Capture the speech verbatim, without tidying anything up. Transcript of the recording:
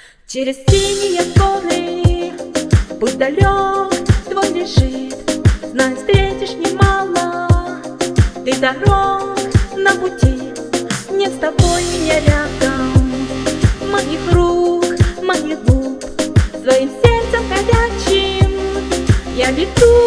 Через синие горы путь далек твой лежит. Знай, встретишь немало ты дорог на пути. Нет с тобой меня рядом, моих рук, моих губ, своим сердцем горячим я лету.